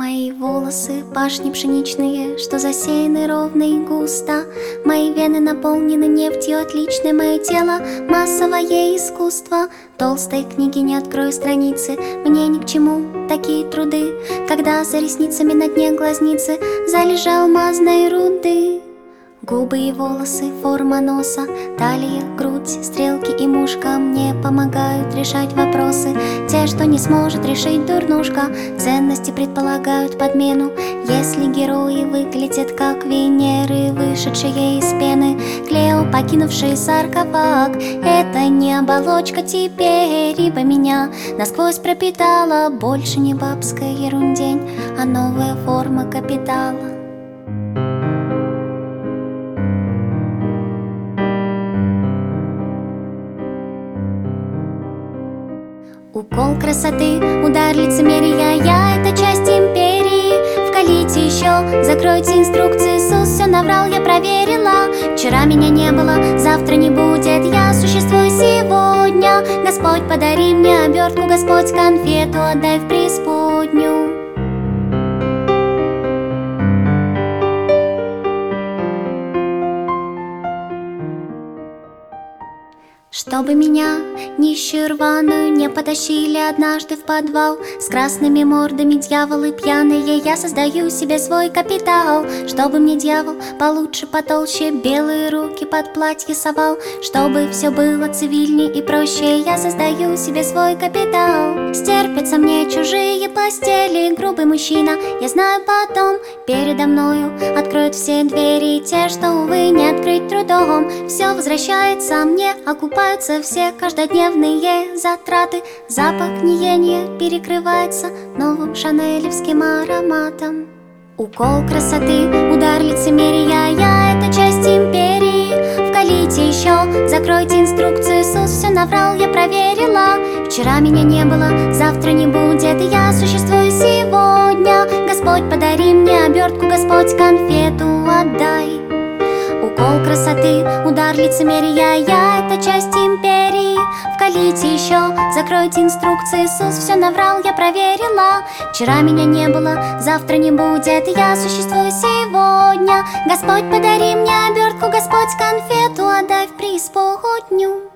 Мои волосы пашни пшеничные, что засеяны ровно и густо. Мои вены наполнены нефтью отличной, мое тело — массовое искусство. Толстой книги не открою страницы, мне ни к чему такие труды, когда за ресницами на дне глазницы залежи алмазной руды. Губы и волосы, форма носа, талия, грудь, стрелки и мушка мне помогают решать вопросы, те, что не сможет решить дурнушка. Ценности предполагают подмену, если герои выглядят как Венеры, вышедшие из пены. Клео, покинувший саркофаг, это не оболочка теперь, ибо меня насквозь пропитала больше не бабская ерундень, а новая форма капитала. Укол красоты, удар лицемерия, я — это часть империи. Вкалите еще, закройте инструкции, Иисус все наврал, я проверила. Вчера меня не было, завтра не будет, я существую сегодня. Господь, подари мне обертку, Господь, конфету отдай в преисподнюю. Чтобы меня, нищую рваную, не потащили однажды в подвал с красными мордами дьяволы пьяные, я создаю себе свой капитал. Чтобы мне дьявол получше, потолще, белые руки под платье совал. Чтобы все было цивильней и проще, я создаю себе свой капитал. Стерпятся мне чужие постели, грубый мужчина, я знаю, потом передо мною откроют все двери, те, что, увы, не открыть трудом. Все возвращается мне, окупаются все каждодневные затраты. Запах гниения перекрывается новым шанелевским ароматом. Укол красоты, удар лицемерия, я — это часть империи. Вкалите еще, закройте инструкцию, Иисус все наврал, я проверила. Вчера меня не было, завтра не будет, и я существую сегодня. Господь, подари мне обертку, Господь, конфету отдай. Укол красоты, удар лицемерия, я — это часть империи. Вкалите еще, закройте инструкции, Иисус все наврал, я проверила. Вчера меня не было, завтра не будет, и я существую сегодня. Господь, подари мне обертку, Господь, конфету отдай в преисподнюю.